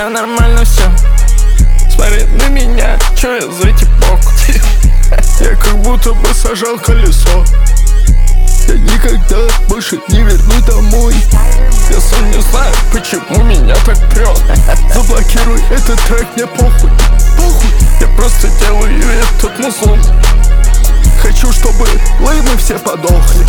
тебя нормально все. Смотри на меня, чё я за типок? Я как будто бы сажал колесо. Я никогда больше не вернусь домой. Я сам не знаю, почему меня так прет. Заблокируй этот трек, мне похуй. Я просто делаю этот музон. Хочу, чтобы леймы все подохли.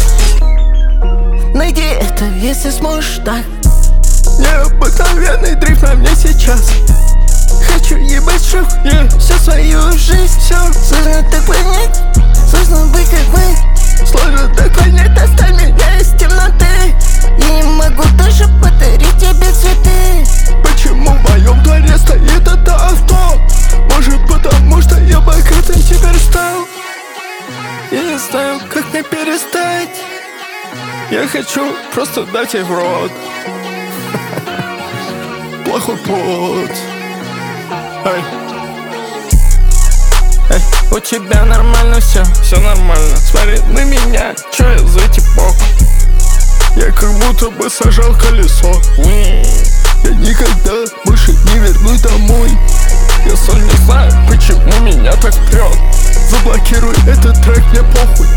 Найди это, если сможешь, так. Необыкновенный дрейф на мне сейчас. Хочу ебать шух, всю свою жизнь. Все сложно так понять, сложно быть как мы. сложно так понять, Достань меня из темноты. Я не могу даже подарить тебе цветы. почему в моем дворе стоит это авто? Может потому что я богатым теперь стал. Я не знаю, как мне перестать. Я хочу просто дать ей в рот. Плохой плод. Эй. Эй, у тебя нормально все нормально. Смотри на меня, чё я за типок? Я как будто бы сажал колесо. Я никогда больше не вернусь домой. Я сам не знаю, почему меня так прет. Заблокируй этот трек, мне похуй.